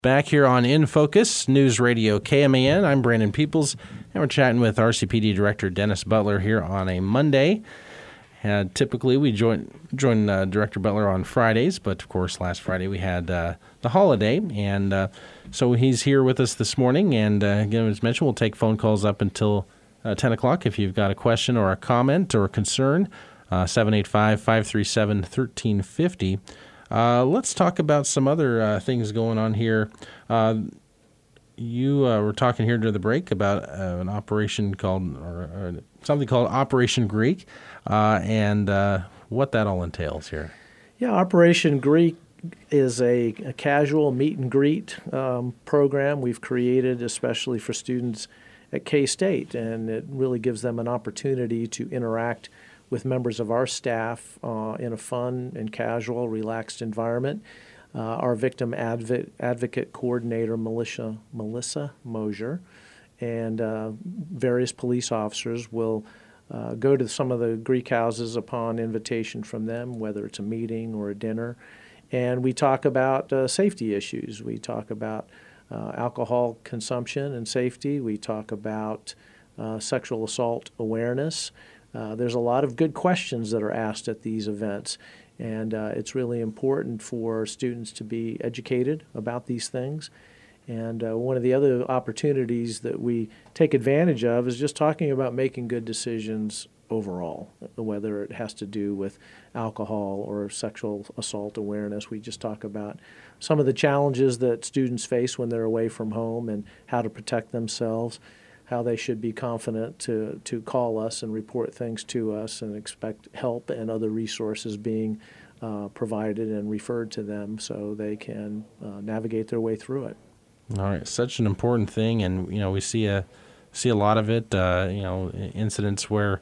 Back here on In Focus, News Radio KMAN. I'm Brandon Peoples, and we're chatting with RCPD Director Dennis Butler here on a Monday. Typically, we join Director Butler on Fridays, but of course, last Friday we had the holiday, and so he's here with us this morning. And again, as mentioned, we'll take phone calls up until 10 o'clock if you've got a question or a comment or a concern. 785-537-1350. Let's talk about some other things going on here. You were talking here during the break about an operation called, or something called Operation Greek, and what that all entails here. Yeah, Operation Greek is a casual meet and greet program we've created especially for students at K-State, and it really gives them an opportunity to interact with members of our staff in a fun and casual, relaxed environment. Our victim advocate coordinator, Melissa Mosier, and various police officers will go to some of the Greek houses upon invitation from them, whether it's a meeting or a dinner. And we talk about safety issues. We talk about alcohol consumption and safety. We talk about sexual assault awareness. There's a lot of good questions that are asked at these events, and it's really important for students to be educated about these things. And one of the other opportunities that we take advantage of is just talking about making good decisions overall, whether it has to do with alcohol or sexual assault awareness. We just talk about some of the challenges that students face when they're away from home and how to protect themselves, how they should be confident to call us and report things to us and expect help and other resources being provided and referred to them so they can navigate their way through it. All right, such an important thing, and we see a lot of it. Incidents where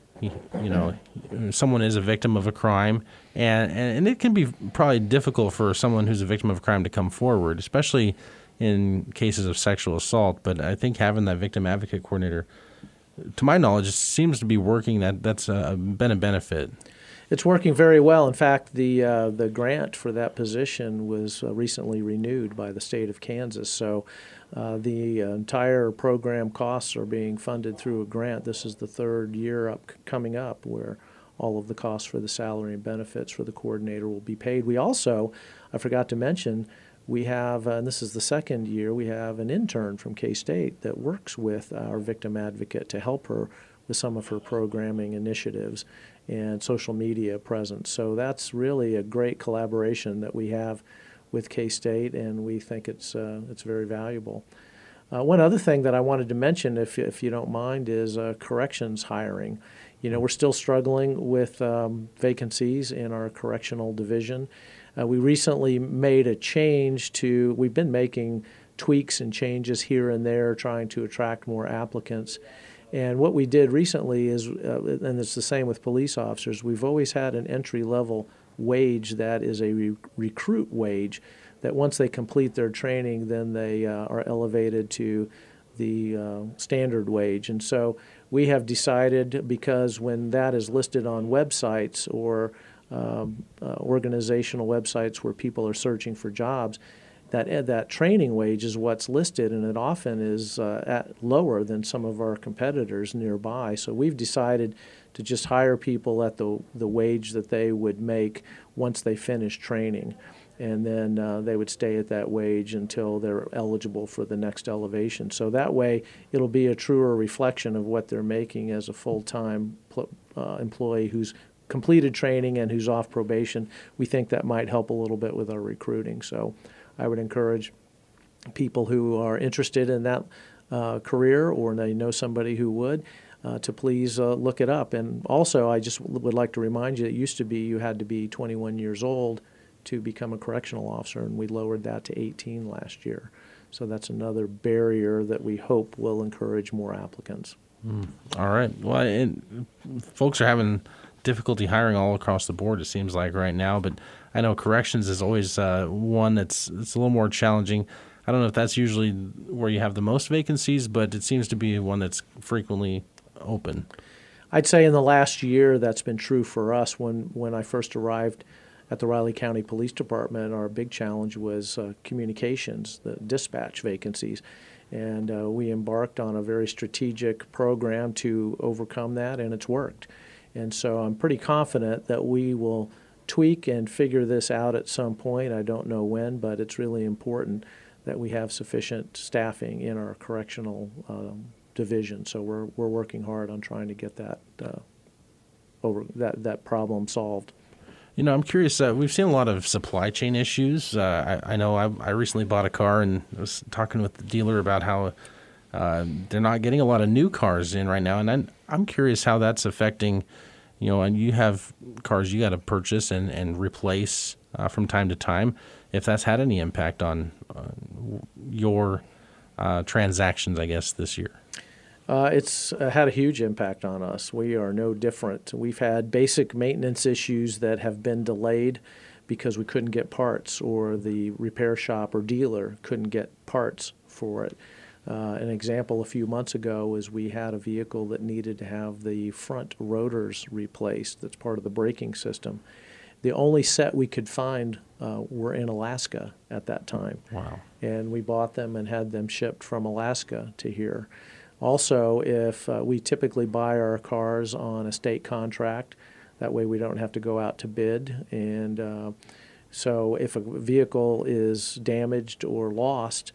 someone is a victim of a crime, and it can be probably difficult for someone who's a victim of a crime to come forward, especially in cases of sexual assault. But I think having that victim advocate coordinator, to my knowledge, seems to be working. That's been a benefit. It's working very well. In fact, the grant for that position was recently renewed by the state of Kansas. So the entire program costs are being funded through a grant. This is the third year coming up where all of the costs for the salary and benefits for the coordinator will be paid. We also, I forgot to mention, we have, and this is the second year, we have an intern from K-State that works with our victim advocate to help her with some of her programming initiatives and social media presence. So that's really a great collaboration that we have with K-State, and we think it's very valuable. One other thing that I wanted to mention, if you don't mind, is corrections hiring. We're still struggling with vacancies in our correctional division. We recently made a change we've been making tweaks and changes here and there, trying to attract more applicants. And what we did recently is, and it's the same with police officers, we've always had an entry-level wage that is a recruit wage, that once they complete their training, then they are elevated to the standard wage. And so we have decided, because when that is listed on websites or organizational websites where people are searching for jobs, that training wage is what's listed, and it often is lower than some of our competitors nearby. So we've decided to just hire people at the wage that they would make once they finish training, and then they would stay at that wage until they're eligible for the next elevation. So that way it'll be a truer reflection of what they're making as a full-time employee who's completed training and who's off probation. We think that might help a little bit with our recruiting. So I would encourage people who are interested in that career, or they know somebody who would, to please look it up. And also, I just would like to remind you, it used to be you had to be 21 years old to become a correctional officer, and we lowered that to 18 last year. So that's another barrier that we hope will encourage more applicants. All right. Well, folks are having difficulty hiring all across the board, it seems like, right now, but I know corrections is always one it's a little more challenging. I don't know if that's usually where you have the most vacancies, but it seems to be one that's frequently open. I'd say in the last year that's been true for us. When I first arrived at the Riley County Police Department, our big challenge was communications, the dispatch vacancies. And we embarked on a very strategic program to overcome that, and it's worked. And so I'm pretty confident that we will tweak and figure this out at some point. I don't know when, but it's really important that we have sufficient staffing in our correctional division. So we're working hard on trying to get that that problem solved. You know, I'm curious. We've seen a lot of supply chain issues. I know I recently bought a car and was talking with the dealer about how they're not getting a lot of new cars in right now. And I'm curious how that's affecting, you know, and you have cars you got to purchase and replace from time to time. If that's had any impact on your transactions, I guess, this year. It's had a huge impact on us. We are no different. We've had basic maintenance issues that have been delayed because we couldn't get parts, or the repair shop or dealer couldn't get parts for it. An example a few months ago was we had a vehicle that needed to have the front rotors replaced. That's part of the braking system. The only set we could find were in Alaska at that time. Wow. And we bought them and had them shipped from Alaska to here. Also, if we typically buy our cars on a state contract, that way we don't have to go out to bid. And so if a vehicle is damaged or lost,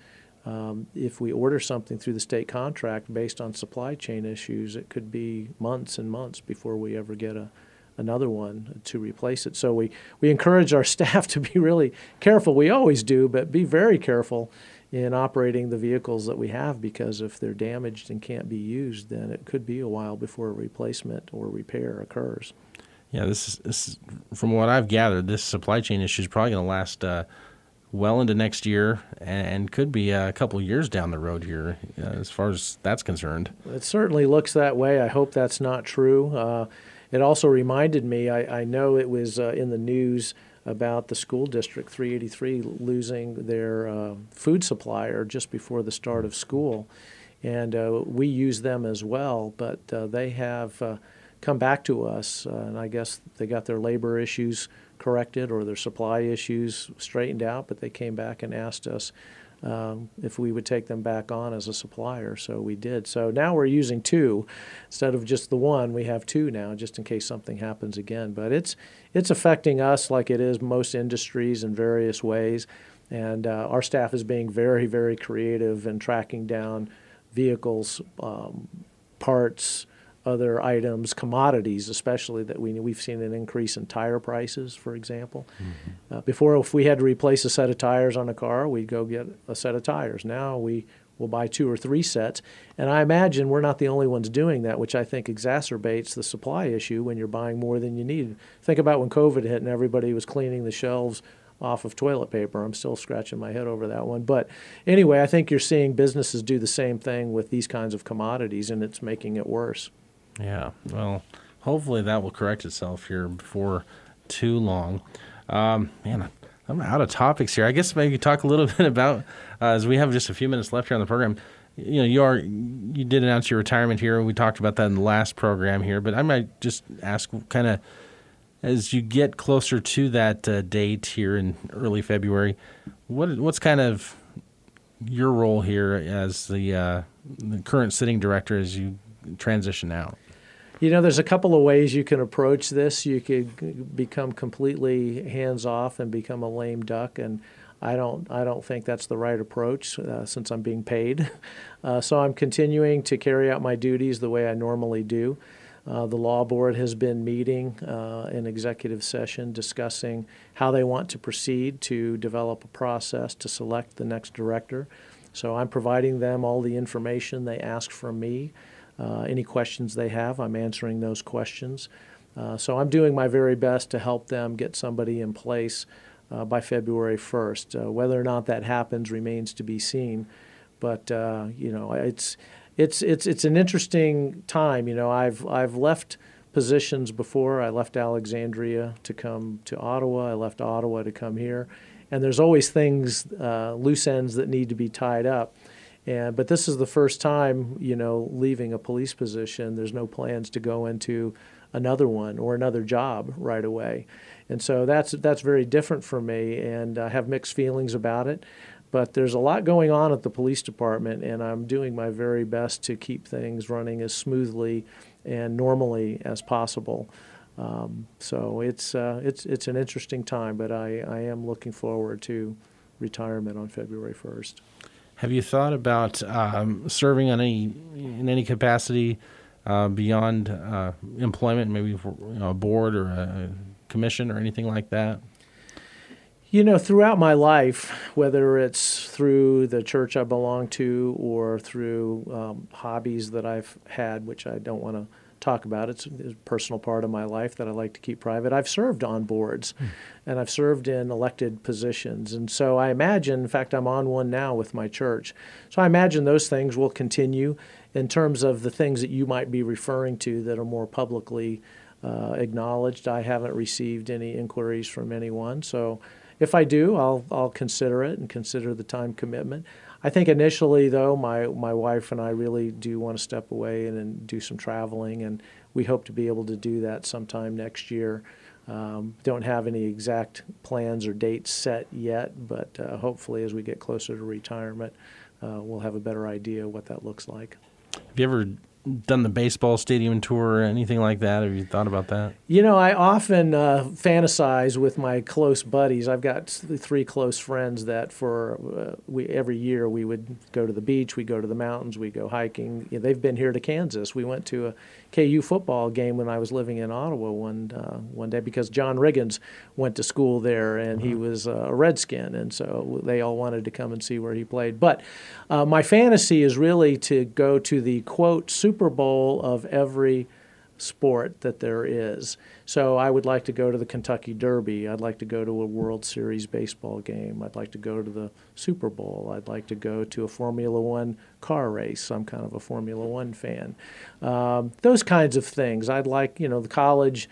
if we order something through the state contract based on supply chain issues, it could be months and months before we ever get another one to replace it. So we encourage our staff to be really careful. We always do, but be very careful in operating the vehicles that we have, because if they're damaged and can't be used, then it could be a while before a replacement or repair occurs. Yeah, this is from what I've gathered, this supply chain issue is probably going to last well into next year and could be a couple years down the road here as far as that's concerned. It certainly looks that way. I hope that's not true. It also reminded me, I know it was in the news about the school district 383 losing their food supplier just before the start of school. And we use them as well, but they have come back to us, and I guess they got their labor issues corrected or their supply issues straightened out, but they came back and asked us if we would take them back on as a supplier, so we did. So now we're using two. Instead of just the one, we have two now, just in case something happens again. But it's affecting us like it is most industries in various ways, and our staff is being very, very creative in tracking down vehicles, parts, other items, commodities especially, that we've seen an increase in tire prices, for example. Mm-hmm. Before, if we had to replace a set of tires on a car, we'd go get a set of tires. Now we will buy 2 or 3 sets, and I imagine we're not the only ones doing that, which I think exacerbates the supply issue when you're buying more than you need. Think about when COVID hit and everybody was cleaning the shelves off of toilet paper. I'm still scratching my head over that one. But anyway, I think you're seeing businesses do the same thing with these kinds of commodities, and it's making it worse. Yeah, well, hopefully that will correct itself here before too long. Man, I'm out of topics here. I guess maybe talk a little bit about, as we have just a few minutes left here on the program, you know, you did announce your retirement here. We talked about that in the last program here, but I might just ask kind of, as you get closer to that date here in early February, what's kind of your role here as the current sitting director as you transition out? You know, there's a couple of ways you can approach this. You could become completely hands-off and become a lame duck, and I don't think that's the right approach since I'm being paid. So I'm continuing to carry out my duties the way I normally do. The law board has been meeting in executive session discussing how they want to proceed to develop a process to select the next director. So I'm providing them all the information they ask from me. Any questions they have, I'm answering those questions. So I'm doing my very best to help them get somebody in place by February 1st. Whether or not that happens remains to be seen. But you know, it's an interesting time. You know, I've left positions before. I left Alexandria to come to Ottawa. I left Ottawa to come here, and there's always things, loose ends that need to be tied up. But this is the first time, you know, leaving a police position. There's no plans to go into another one or another job right away. And so that's very different for me, and I have mixed feelings about it. But there's a lot going on at the police department, and I'm doing my very best to keep things running as smoothly and normally as possible. So it's an interesting time, but I am looking forward to retirement on February 1st. Have you thought about serving in any capacity beyond employment, maybe for, a board or a commission or anything like that? Throughout my life, whether it's through the church I belong to or through hobbies that I've had, which I don't want to talk about, it's a personal part of my life that I like to keep private, I've served on boards and I've served in elected positions. And so I imagine, in fact, I'm on one now with my church. So I imagine those things will continue in terms of the things that you might be referring to that are more publicly acknowledged. I haven't received any inquiries from anyone. So if I do, I'll consider it and consider the time commitment. I think initially, though, my wife and I really do want to step away and do some traveling, and we hope to be able to do that sometime next year. Don't have any exact plans or dates set yet, but hopefully as we get closer to retirement, we'll have a better idea what that looks like. Have you ever done the baseball stadium tour or anything like that? Have you thought about that? I often fantasize with my close buddies. I've got three close friends that every year we would go to the beach, we go to the mountains, we go hiking. They've been here to Kansas. We went to a KU football game when I was living in Ottawa one day because John Riggins went to school there and he was a Redskin, and so they all wanted to come and see where he played. But my fantasy is really to go to the, quote, Super Bowl of every sport that there is. So I would like to go to the Kentucky Derby. I'd like to go to a World Series baseball game. I'd like to go to the Super Bowl. I'd like to go to a Formula One car race. I'm kind of a Formula One fan. Those kinds of things. I'd like, the college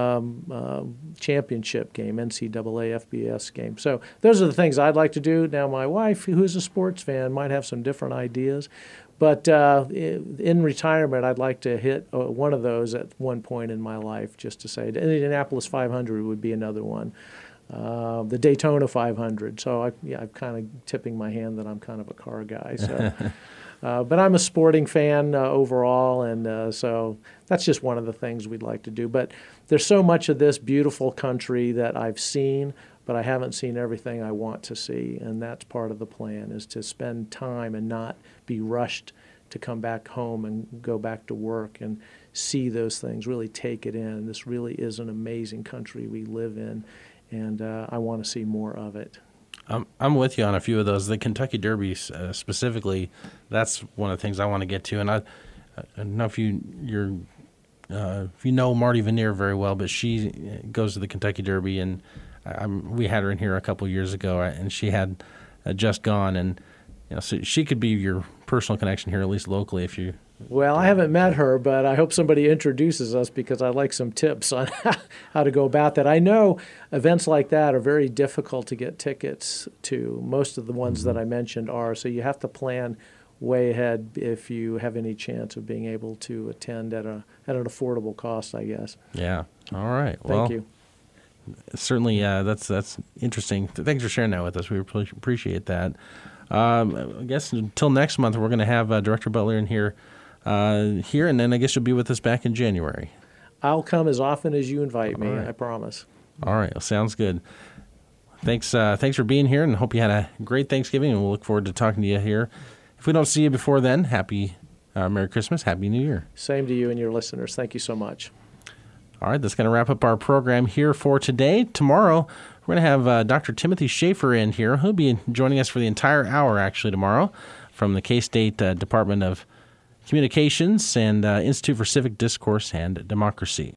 championship game, NCAA FBS game. So those are the things I'd like to do. Now, my wife, who's a sports fan, might have some different ideas. But in retirement, I'd like to hit one of those at one point in my life, just to say. The Indianapolis 500 would be another one. The Daytona 500. So I'm kind of tipping my hand that I'm kind of a car guy. So, but I'm a sporting fan overall, and so that's just one of the things we'd like to do. But there's so much of this beautiful country that I've seen, but I haven't seen everything I want to see, and that's part of the plan, is to spend time and not be rushed to come back home and go back to work and see those things, really take it in. This really is an amazing country we live in, and I want to see more of it. I'm with you on a few of those. The Kentucky Derby specifically, that's one of the things I want to get to. And I don't know if you know Marty Veneer very well, but she goes to the Kentucky Derby, and we had her in here a couple years ago, and she had just gone, and so she could be your personal connection here, at least locally, if you. Well, I haven't met her, but I hope somebody introduces us because I'd like some tips on how to go about that. I know events like that are very difficult to get tickets to. Most of the ones that I mentioned are, so you have to plan way ahead if you have any chance of being able to attend at an affordable cost, I guess. Yeah. All right. Thank you. Certainly, that's interesting. Thanks for sharing that with us. We appreciate that. I guess until next month, we're going to have Director Butler in here, and then I guess you'll be with us back in January. I'll come as often as you invite me, right. I promise. All right. Well, sounds good. Thanks for being here, and hope you had a great Thanksgiving, and we'll look forward to talking to you here. If we don't see you before then, Merry Christmas, Happy New Year. Same to you and your listeners. Thank you so much. All right, that's going to wrap up our program here for today. Tomorrow, we're going to have Dr. Timothy Schaefer in here. He'll be joining us for the entire hour, actually, tomorrow from the K-State Department of Communications and Institute for Civic Discourse and Democracy.